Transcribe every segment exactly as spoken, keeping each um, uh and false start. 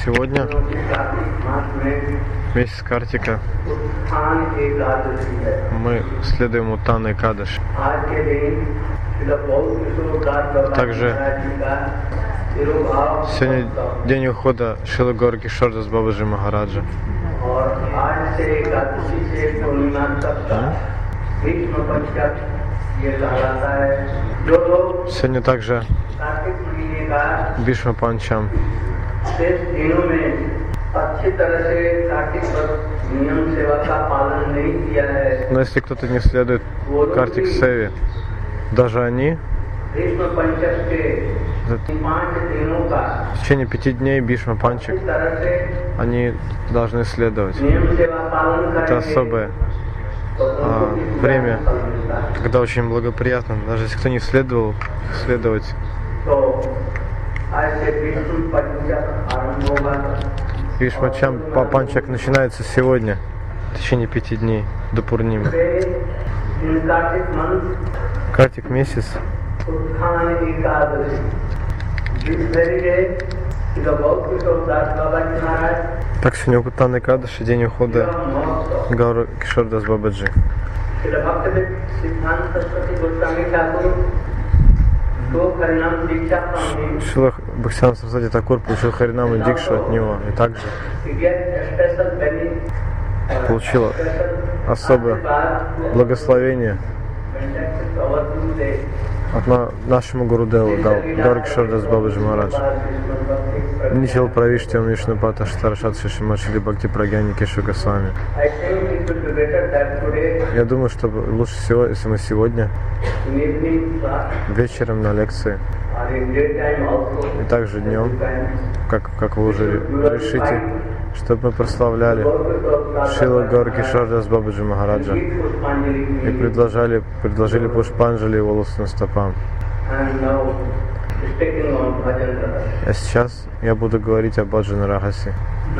Сегодня месяц Картика. Мы следуем Уттана Экадаши. Также сегодня день ухода Шрилы Гаура Кишора Дас Бабаджи Махараджа. Сегодня также Бишма Панчам. Но если кто-то не следует Картик Севе, даже они в течение пяти дней Бишма Панчак, они должны следовать. Это особое а, время, когда очень благоприятно, даже если кто не следовал, следовать. Бишма Панчак начинается сегодня, в течение пяти дней, до Пурнимы. Картик месяц. Так, сегодня Уттана Экадаши, день ухода Гаура Кишора Дас Бабаджи. Шрила Бхактисиддханта Сарасвати Такур получил Харинаму Дикшу от него, и также получил особое благословение от на, нашему Гурудеву, Гаура Кишора Дас Бабаджи Махарадж. Нитхил Правиштиам Вишнупата Штарашат Шишима Шри Бхакти Прагьяни Кешва Госвами. Я думаю, что лучше всего, если мы сегодня вечером на лекции и также днем, как, как вы уже решите, чтобы мы прославляли Шрилу Гаура Кишора Дас Бабаджи Махараджа и предложили, предложили Пушпанджали волосы на стопам. А сейчас я буду говорить о Баджана Рахасе.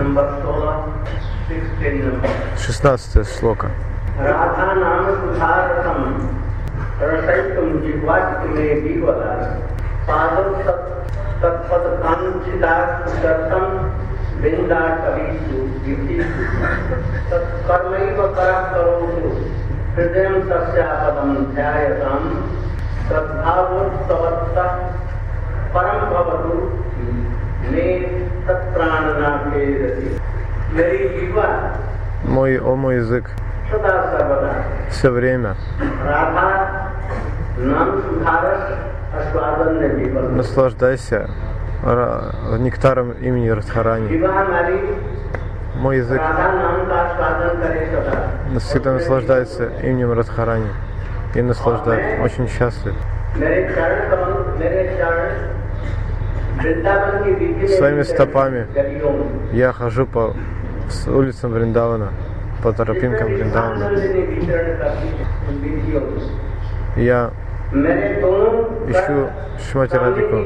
шестнадцатая шлока. Мой, о мой язык, все время наслаждайся нектаром имени Радхарани. Мой язык всегда наслаждается именем Радхарани и наслаждается, очень счастлив. Своими стопами я хожу по улицам Вриндавана, по тропинкам Вриндавана. Я ищу Шримати Радику.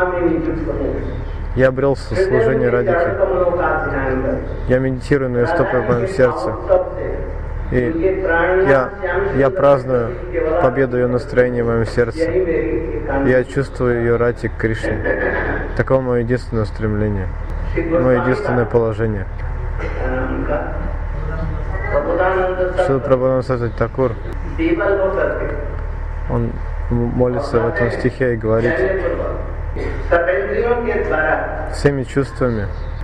Я обрел служение Радики. Я медитирую на ее стопы в моем сердце. И я, я праздную победу ее настроения в моем сердце. Я чувствую ее рати к Кришне. Таково мое единственное стремление, мое единственное положение. Шрила Прабхупада Сарасвати Такур, он молится в этом стихе и говорит: всеми чувствами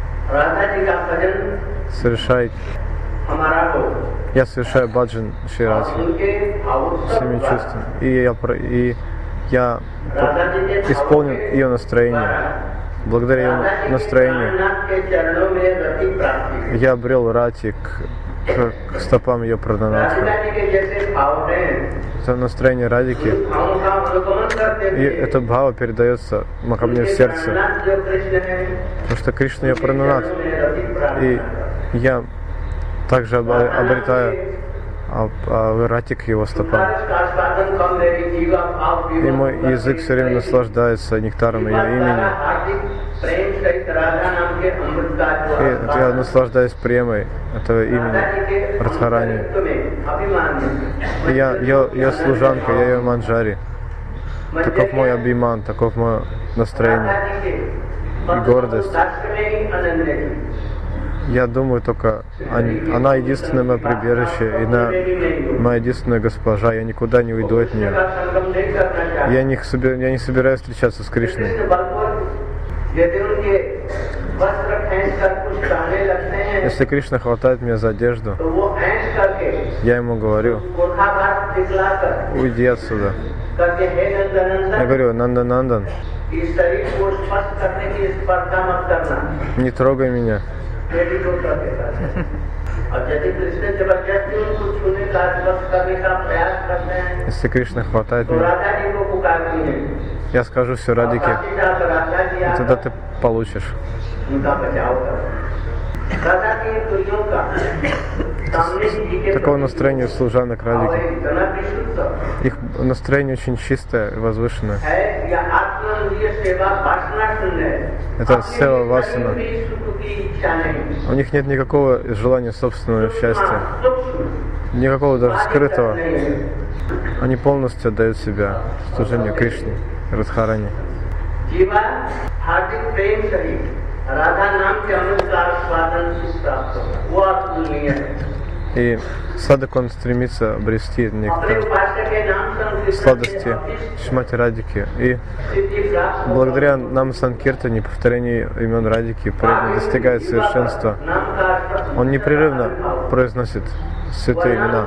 совершай. Я совершаю баджан Шри Радхи всеми чувствами. И я, и я исполнен ее настроение. Благодаря ее настроению я обрел рати к, к, к стопам ее Прадханатха. Это настроение Радики. И эта бхава передается ко мне в сердце. Потому что Кришна ее Прадханатх. И я также обретаю рати к его стопам. И мой язык все время наслаждается нектаром ее имени. И я наслаждаюсь премой этого имени Радхарани. И я ее служанка, я ее манджари. Таков мой абиман, таков мое настроение. и гордость. Я думаю только, она единственное мое прибежище, и она моя единственная госпожа, я никуда не уйду от нее. Я не, я не собираюсь встречаться с Кришной. Если Кришна хватает меня за одежду, я ему говорю: уйди отсюда. Я говорю: Нанда Нандан, не трогай меня. Если Кришна хватает меня, я скажу все Радике, и тогда ты получишь. Такое настроение служанок Радики. Их настроение очень чистое и возвышенное. Это сева васана. У них нет никакого желания собственного счастья, никакого даже скрытого. Они полностью отдают себя служению Кришне, Радхарани. И садак, он стремится обрести некоторые сладости Шримати Радики. И благодаря нам Санкиртане, повторению имен Радики, преданный достигает совершенства. Он непрерывно произносит святые имена.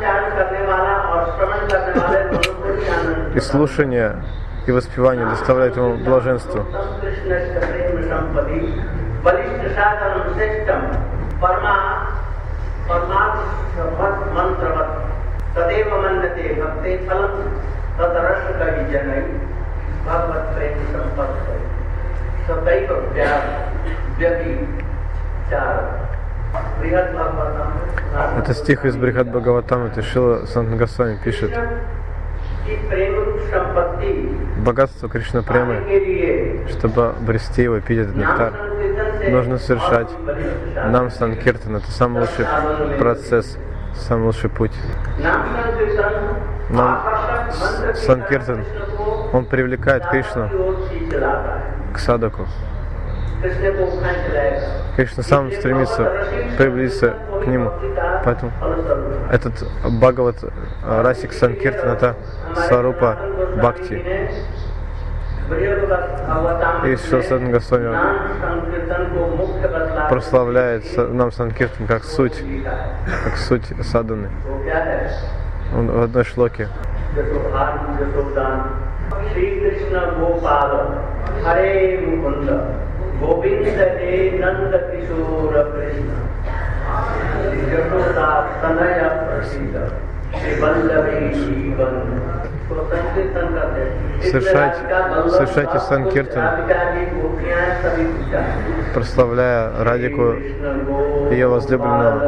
И слушание, и воспевание доставляет ему блаженство. Это стих из Брихат Бхагаватам, это Шрила Санатана Госвами пишет: богатство Кришна Премы, чтобы обрести его, пить этот нектар, нужно совершать нам Санкиртан. Это самый лучший процесс, самый лучший путь. Нам Санкиртан, он привлекает Кришну к садаку. Кришна сам стремится приблизиться к нему. Поэтому этот Бхагават Расик Санкиртан — это Сварупа Бхакти. И Шрила Санатана Госвами прославляет нам Санкиртан как суть, как суть садханы. Он в одной шлоке: Шри Кришна Гопала, Харе Мукунда, Govindate Nanda Kishora Krishna, Yashoda Tanaya Prasida, Shri Vallavi Shivan. Совершайте, совершайте Санкиртан, прославляя Радику, ее возлюбленного.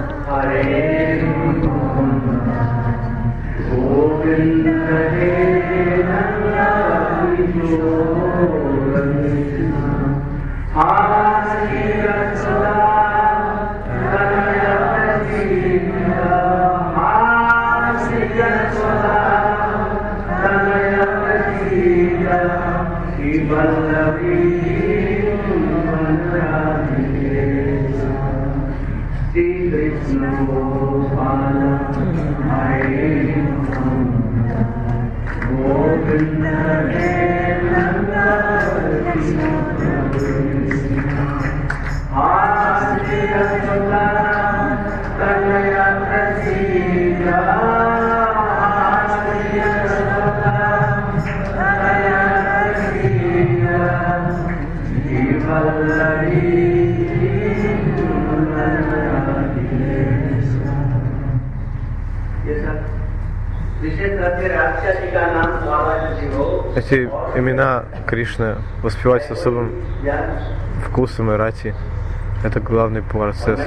Эти имена Кришны воспевать с особым вкусом и рати — это главный процесс.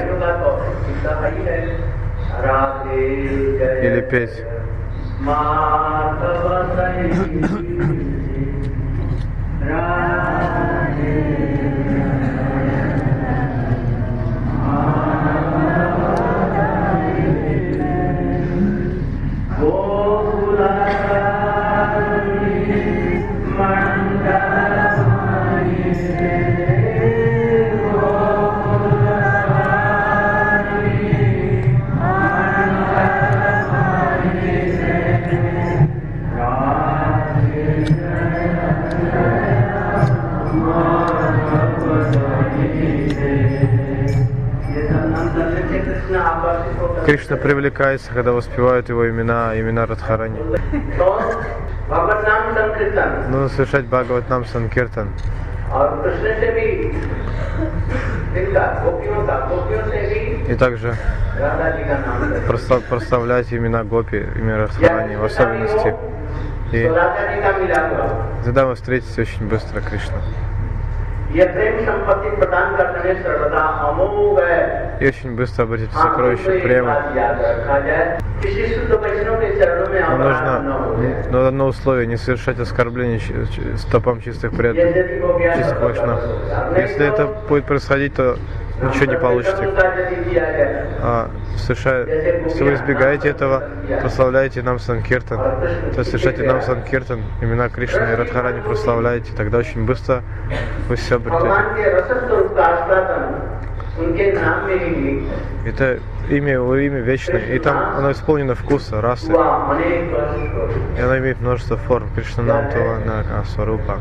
Или петь Кришна привлекается, когда воспевают его имена, имена Радхарани. Нужно совершать Бхагаватнам Санкиртан. И также прославлять имена Гопи, имена Радхарани в особенности. И тогда вы встретитесь очень быстро Кришну. И очень быстро обратите сокровище према. Но нужно, но одно условие: не совершать оскорбление стопам чистых преданных, чистых вайшнав. Если это будет происходить, то ничего не получите. А, совершая, если вы избегаете этого, прославляете нам Санкиртан, то есть совершайте нам Санкиртан, имена Кришны и Радхарани прославляете, тогда очень быстро вы все обретете. Это имя, его имя вечное, и там оно исполнено вкуса, расы. И оно имеет множество форм. Кришна нам Това на Сварупа.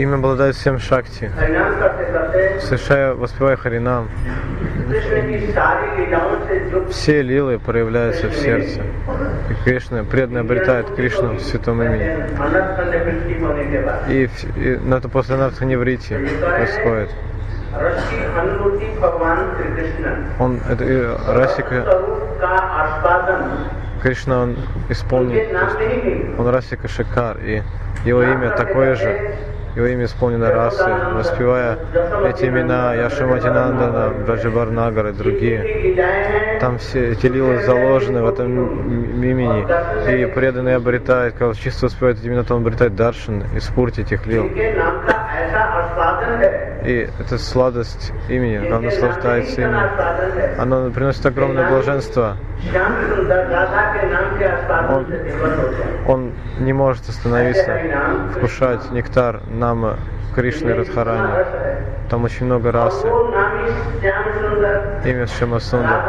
им обладает всем шакти. Совершая, воспевая Харинам, все лилы проявляются в сердце. И Кришна, преданный обретает Кришну в святом имени. И, и на это после Нартханиврити происходит. Он, это и Расика, Кришна, он исполнит, он Расика Шикар, и его имя такое же, его имя исполнено расы, воспевая эти имена Яшамати Нандана, Браджабарнагар и другие. Там все эти лилы заложены в этом имени, и преданный обретает, когда чисто воспевает эти имена, то он обретает даршан и спурти этих лил. И эта сладость имени, он наслаждается ими. Оно приносит огромное блаженство. Он, он не может остановиться, вкушать нектар Нама Кришны и Радхарани. Там очень много расы. Имя Шьямасундар.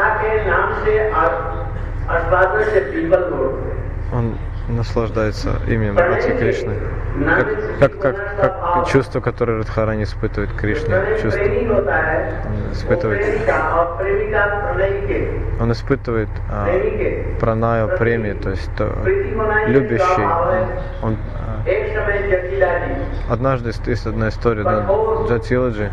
Он наслаждается именем Радхи Кришны. Как, как, как, как чувство, которое Радхарани испытывает Кришне. Чувство. Он испытывает, он испытывает а, пранаю, премию, то есть то, любящий. Он, а, однажды есть одна история, да, Джатиладжи.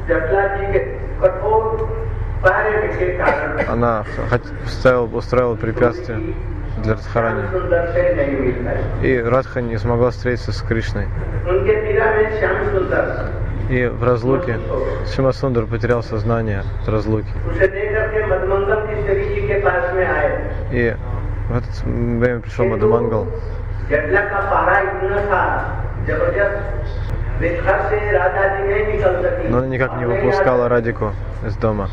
Она устраивала, устраивала препятствия для Радхарани. И Радха не смогла встретиться с Кришной. И в разлуке Шьямасундар потерял сознание от разлуки. И в это время пришел Мадхумангал. Но она никак не выпускала Радику из дома.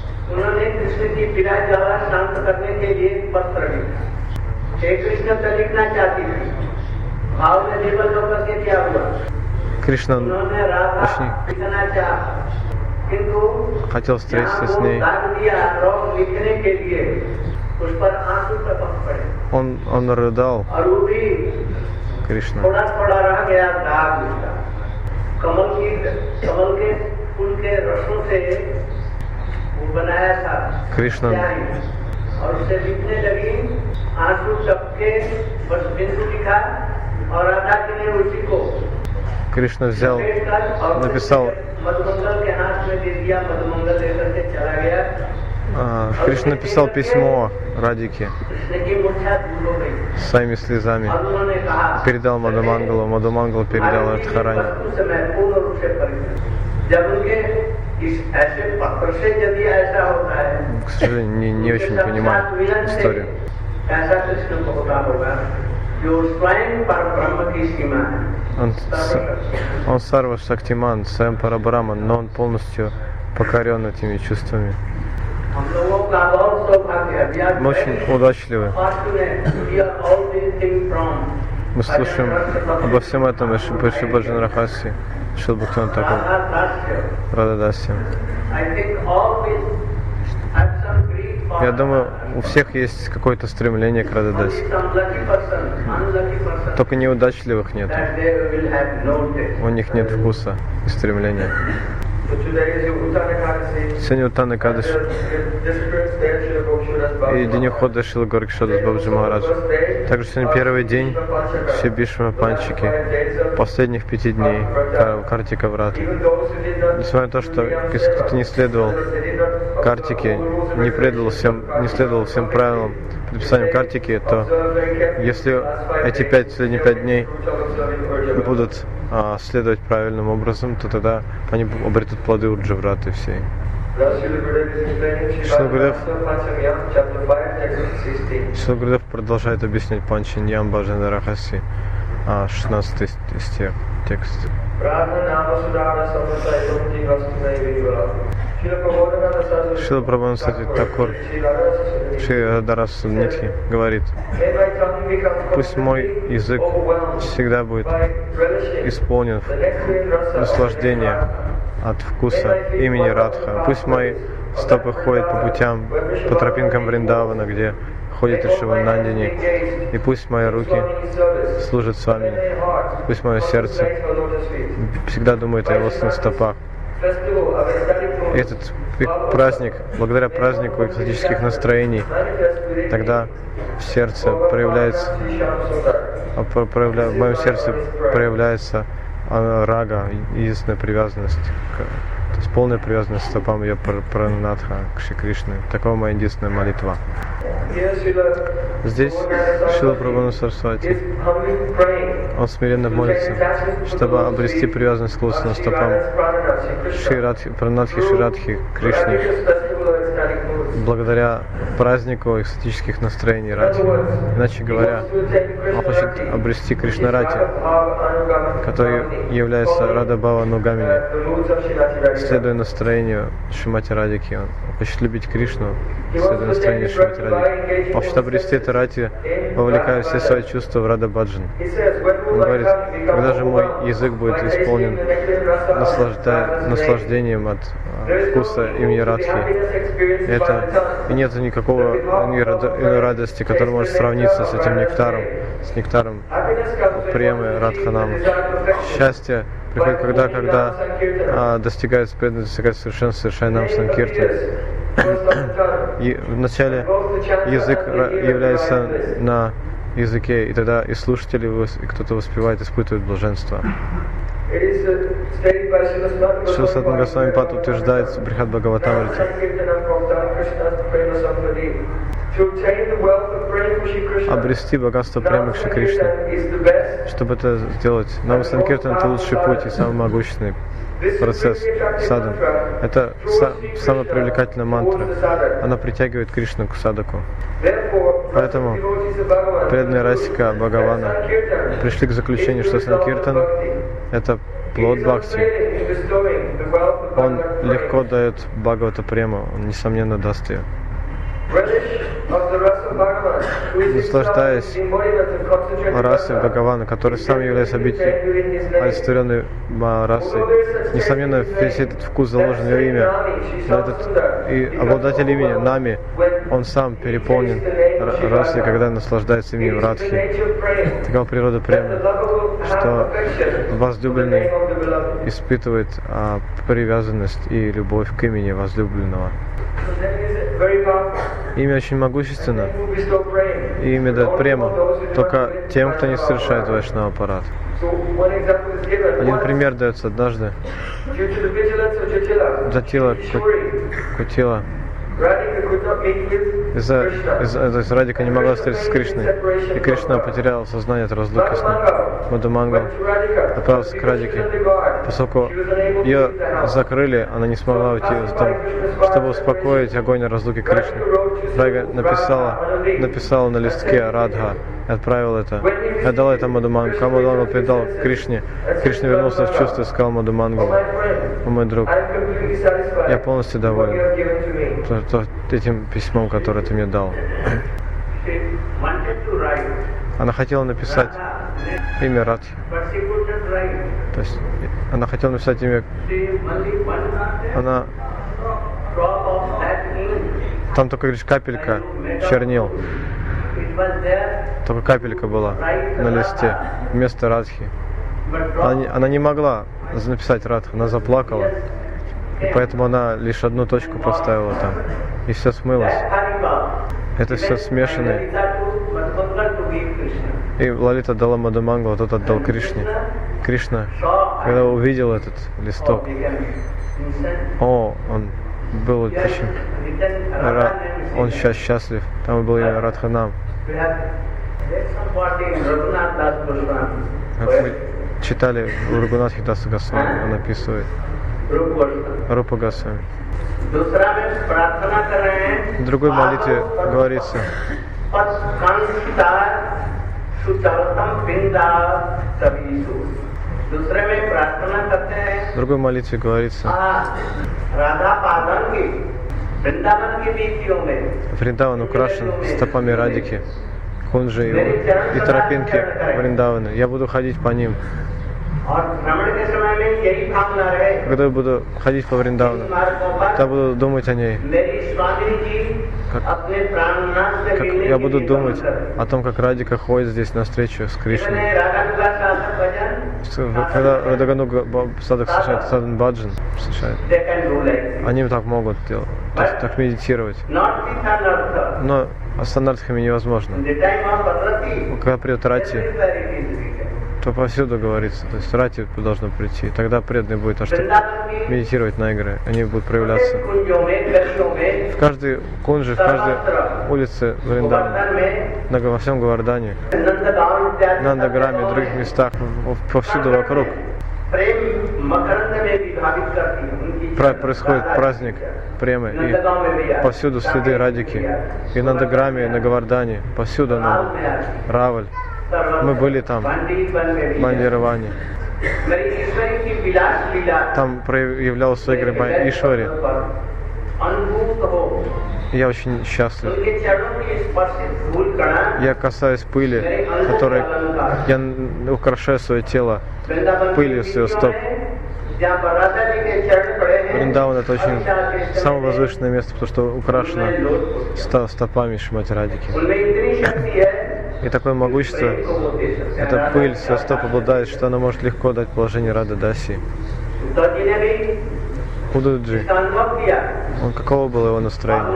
Кришна очень хотел встретиться с ней. Он, он рыдал. Кришна. Кришна और उससे लिखने लगी आंसू सबके बस बिंदु लिखा और राधा जी ने उसी को Кришна взял, написал. А, Кришна написал письмо Радике своими слезами, передал Мадхумангалу, Мадхумангал передал Радхарани. К сожалению, не, не очень понимаю историю. Он, он Сарва Шактиман, Сваям Парабраман, но он полностью покорен этими чувствами. Мы очень удачливы. Мы слушаем обо всем этом из Шри Баджан Рахаси, Шрила Бхактивинода Тхакура, Радhaдаси. Я думаю, у всех есть какое-то стремление к Радhaдаси. Только неудачливых нет. У них нет вкуса и стремления. Сегодня Уттана Экадаш и день ухода Шрилы Горакишодас Бабаджи Махараджа. Также сегодня первый день все Бишма Панчики, последних пяти дней Картика Врата. Несмотря на то, что если кто-то не следовал Картике, не предал всем, не следовал всем правилам предписаниям Картики, то если эти пять, последние пять дней будут а, следовать правильным образом, то тогда они обретут плоды Урджавраты всей. Шрила Гурудев продолжает объяснять Панчаньям Баджана Рахаси, шестнадцатый стих, текст. Шрила Прабхупада Такур Шри Радхарас Нитхи говорит: пусть мой язык всегда будет исполнен наслаждения от вкуса имени Радха. Пусть мои стопы ходят по путям, по тропинкам Вриндавана, где ходит Ришиванандини, и пусть мои руки служат с вами, пусть мое сердце всегда думает о его стопах. Этот праздник, благодаря празднику экзотических настроений, тогда в сердце проявляется, проявля, в моем сердце проявляется рага, единственная привязанность, то есть полная привязанность к стопам ее Пранатха, к Шри Кришне. Такова моя единственная молитва. Здесь Шрила Прабхупада Сарасвати, он смиренно молится, чтобы обрести привязанность к лотосным стопам Шри Радхи, Пранатхи Шри Радхи Кришне, благодаря празднику экстатических настроений Радхи. Иначе говоря, он хочет обрести Кришна Радхи, который является Рада Бхава Нугамини, следуя настроению Шримати Радхики. Он хочет любить Кришну, следуя настроению Шримати Радхики. Он хочет обрести это Радхи, вовлекая все свои чувства в Рада Баджан. Он говорит, когда же мой язык будет исполнен наслажда... наслаждением от вкуса имени Радхи, это и нет никакого иной радости, которая может сравниться с этим нектаром, с нектаром премы Радханама. Счастье приходит, когда, когда а, достигает преданности, достигает совершенства, совершая нам Санкиртан. И вначале язык является на языке, и тогда и слушатели, и кто-то воспевает, испытывает блаженство. Шрила Сатана Госвами Пад утверждает в Брихад Бхагаватамрите: обрести богатство премы к Шри Кришне. Чтобы это сделать, нам Санкиртан — это лучший путь и самый могущественный процесс садан. Это са- самая привлекательная мантра. Она притягивает Кришну к садаку. Поэтому преданные Расика Бхагавана пришли к заключению, что Санкиртан — это плод бхакти. Он легко дает Бхагавата прему, он несомненно даст ее. Наслаждаясь расой Бхагавана, который сам является олицетворенной расой, несомненно, весь этот вкус заложен в ее имя. Но этот, и обладатель имени Нами, он сам переполнен расой, когда наслаждается именем Радхи. Такова природа премы, что возлюбленный испытывает а, привязанность и любовь к имени возлюбленного. Имя очень могущественно, и имя дает прему только тем, кто не совершает вайшнава аппарат. Один пример дается однажды. Джатила Кутила из-за из Радика не могла встретиться с Кришной, и Кришна потерял сознание от разлуки с ним. Мадхумангал отправился к Радике, поскольку ее закрыли, она не смогла уйти, чтобы успокоить огонь разлуки Кришны. Рага написала, написала на листке Радха и отправил это. И отдал это Мадхумангал. Когда Мадхумангал передал Кришне, Кришна вернулся в чувство и сказал Мадхумангалу: «О мой друг, я полностью доволен то, то, этим письмом, которое ты мне дал». Она хотела написать имя Радхи. То есть она хотела написать имя. Она там только, говоришь, капелька чернил. Только капелька была на листе вместо Радхи. Она не, она не могла написать Радху, она заплакала. И поэтому она лишь одну точку поставила там. И все смылось. Это все смешанное. И Лалита дала Мадхумангалу, тот отдал Кришне. Кришна, когда увидел этот листок, о, он был очень... Он сейчас счастлив. Там был имя Радханам. Как мы читали в Рагунатхи Даса Госвами, он описывает Рупа Госвами. В другой молитве говорится: в другой молитве говорится: Вриндаван украшен стопами Радики, Кунджи и, и тропинки Вриндавана. Я буду ходить по ним. Когда я буду ходить по Вриндавану, я буду думать о ней. Как, как я буду думать о том, как Радика ходит здесь на встречу с Кришной. Когда Радагануга Садак совершает Садан Баджан, они так могут делать, то есть так медитировать. Но с санартхами невозможно. Когда придет Рати, то повсюду говорится, то есть Рати должно прийти, тогда преданный будет аж медитировать на игры, они будут проявляться. В каждой кунже, в каждой улице Вриндавана, во всем Говардане, Нандаграме, в других местах, повсюду вокруг происходит праздник премы, и повсюду следы Радики, и на Нандаграме, и на Говардане, повсюду на Раваль. Мы были там, в Бандироване. Там проявлялся игры Ишвари. Я очень счастлив. Я касаюсь пыли, которой я украшаю свое тело пылью с ее стоп. Вриндаван — это очень самое возвышенное место, потому что украшено стопами Шримати Радики. И такое могущество, эта пыль с ее стоп обладает, что она может легко дать положение Рады Даси. Удуджи, он каково было его настроение?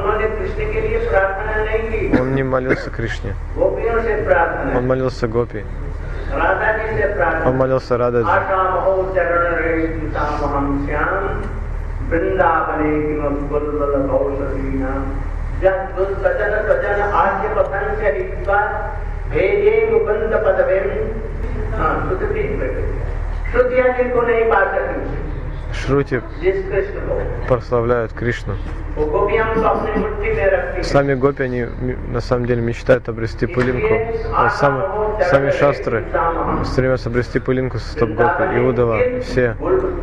Он не молился Кришне, он молился Гопи, он молился Рададжи. Шрути прославляют Кришну. Сами гопи, они на самом деле мечтают обрести пылинку. Сами, сами шастры стремятся обрести пылинку со стоп гопи. И Удава, все.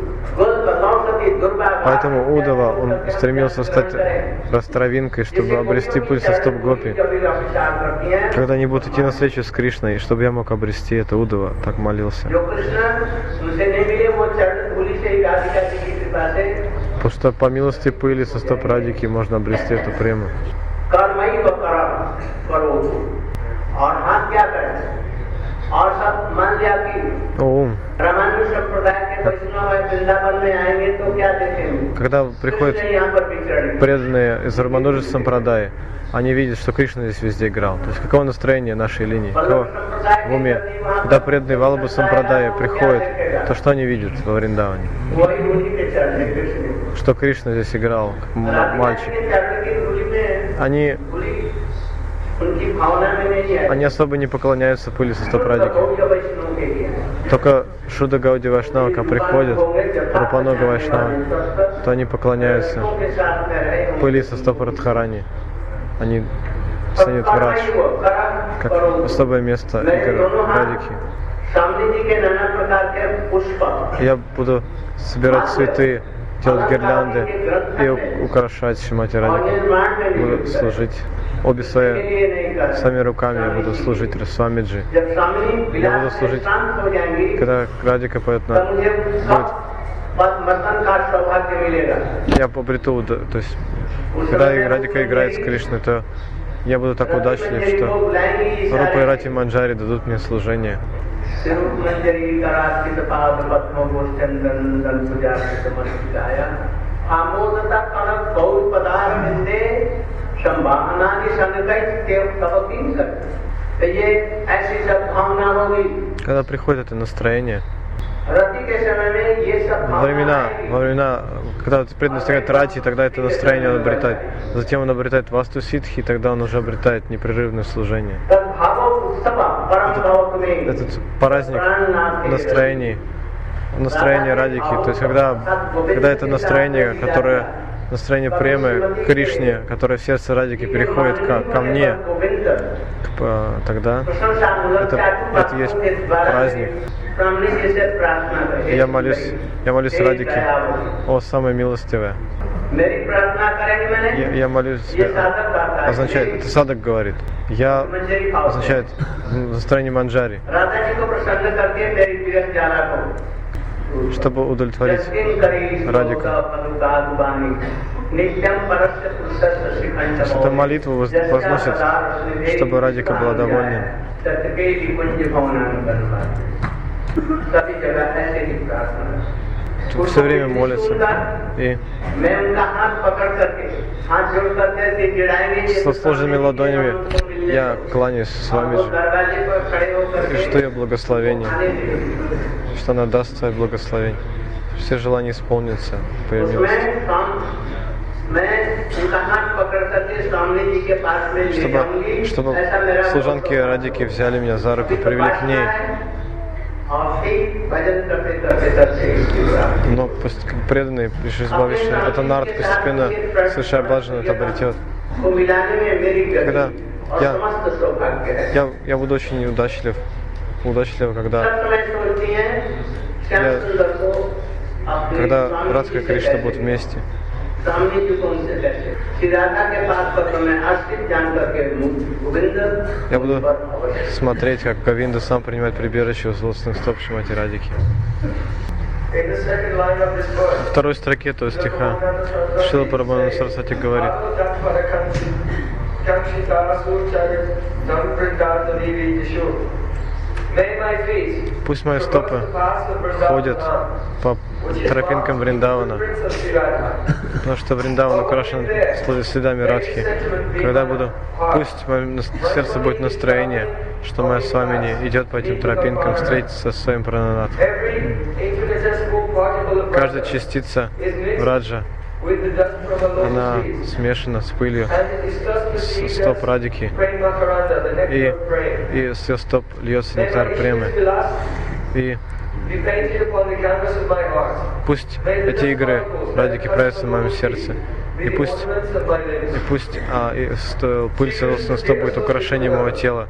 Поэтому Удава, он стремился стать растравинкой, чтобы обрести пыль со стоп гопи. Когда они будут идти на встречу с Кришной, чтобы я мог обрести это, Удава так молился. Потому что по милости пыли со стоп Радики можно обрести эту прему. Ум. Когда приходят преданные из Рамануджа Сампрадаи, они видят, что Кришна здесь везде играл. То есть каково настроение нашей линии, каково в уме. Когда преданные Валабха Сампрадаи приходят, то что они видят во Вриндаване? Что Кришна здесь играл, как мальчик. Они, они особо не поклоняются пыли со стоп Радики. Только Шуда Гауди Вайшнавака приходят, Рупанога Вайшнава, то они поклоняются пыли со стоп Радхарани. Они ценят врач, как особое место игр Радики. Я буду собирать цветы, делать гирлянды и украшать Шримати Радики. Буду служить обе свои, своими руками я буду служить Расвамиджи. Я буду служить, когда Радика поет на будет. Я обрету, то есть, когда Радика играет с Кришной, то я буду так удачлив, что Рупа и Рати Манджари дадут мне служение. Когда приходит это настроение, во времена, во времена, когда преданный достигает Рати, тогда это настроение он обретает. Затем он обретает Васту Сидхи, тогда он уже обретает непрерывное служение. Этот, этот праздник настроений, настроение Радики, то есть когда, когда это настроение, которое настроение премы Кришне, которое в сердце Радики переходит ко, ко мне, к, тогда это, это есть праздник. И я молюсь, я молюсь Радике, о самая милостивая. Я, я молюсь, означает, это Садак говорит, я означает настроение Манджари. чтобы удовлетворить Радика. Эта молитва возносит, чтобы Радика была довольна. Все время молится. И со сложными ладонями я кланяюсь с вами же. И что я благословение, что она даст свое благословение. Все желания исполнятся по ее милости. Чтобы, чтобы служанки Радики взяли меня за руку, привели к ней. Но преданный, лишь избавивший, это народ постепенно, совершая баджан, это обретет. Когда я, я, я буду очень неудачлив, удачлив, когда я, когда Радха и Кришна будут вместе. Я буду смотреть, как Говинда сам принимает прибежище у злостных стоп Шримати Радики. В второй строке этого стиха Шрила Прабхупада Сарасвати говорит: пусть мои стопы ходят по тропинкам Вриндавана, потому что Вриндаван украшен следами Радхи. Когда буду, пусть в моем сердце будет настроение, что моя Свамини идет по этим тропинкам встретиться со своим Прананатом. Каждая частица Враджа, она смешана с пылью с стоп Радики, и, и с ее стоп льется нектар премы. И пусть эти игры Радики проявятся в моем сердце, и пусть, и пусть а, и сто, пыль соответственно стоп будет украшением моего тела.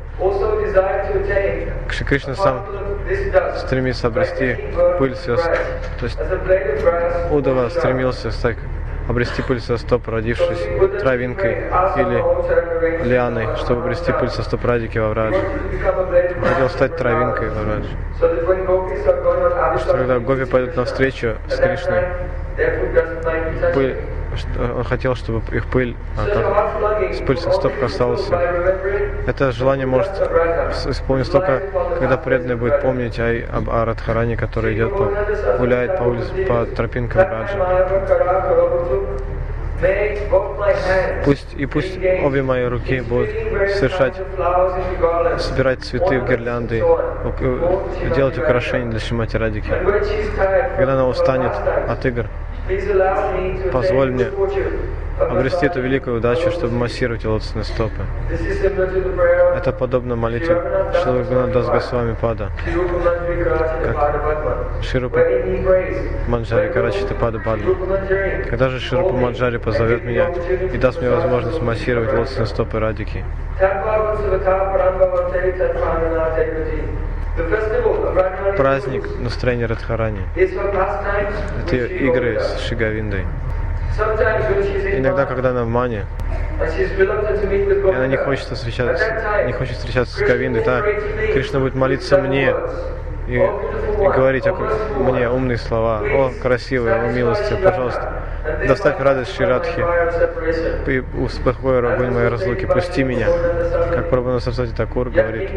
Шри Кришна сам стремится обрести пыль звезд, то есть Удава стремился стать, обрести пыль со стоп, родившись травинкой или лианой, чтобы обрести пыль со стоп Радики во Врадже. Он хотел стать травинкой во Врадже. Что когда гопи пойдут навстречу с Кришной, пыль, он хотел, чтобы их пыль, а, как, с пыль со стоп касалась. Это желание может исполниться только, когда преданный будет помнить о, об о Радхарани, который идет по, гуляет по улице, по тропинкам Раджи. Пусть и пусть обе мои руки будут совершать, собирать цветы в гирлянды, делать украшения для Шримати Радики. Когда она устанет от игр, позволь мне обрести эту великую удачу, чтобы массировать лотосные стопы. Это подобно молитве Шрила Рагунатдас Госвами Пада, как Ширупа Манджари Карачита Пада Бадма. Когда же Ширупа Манджари позовет меня и даст мне возможность массировать лотосные стопы Радики? Праздник настроения Радхарани. Это ее игры с Шри Говиндой. Иногда, когда она в мане, и она не хочет встречаться, не хочет встречаться с Говиндой, так Кришна будет молиться мне и, и говорить о, мне умные слова: о, красивые, о милости, пожалуйста, доставь радость Шри Радхи и успокой огонь моей разлуки, пусти меня. Как Прабхупада Сарасвати Такур говорит,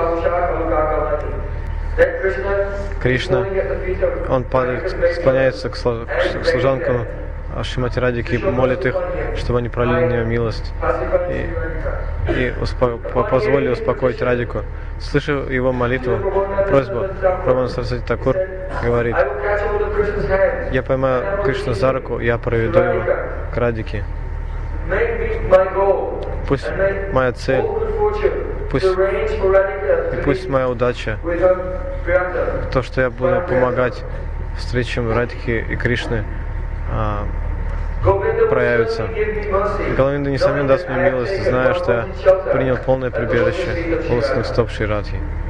Кришна, он падает, склоняется к служанкам Шримати Радики и молит их, чтобы они пролили на нее милость и, и успо, позволили успокоить Радику. Слыша его молитву, просьбу, Прабхупада Сарасвати Такур говорит: я поймаю Кришну за руку, я проведу его к Радике. Пусть моя цель, пусть, и пусть моя удача, то, что я буду помогать встречам Радики и Кришны, а, проявится. Говинда, несомненно, даст мне милость, зная, что я принял полное прибежище лотосных стоп Шри Радхи.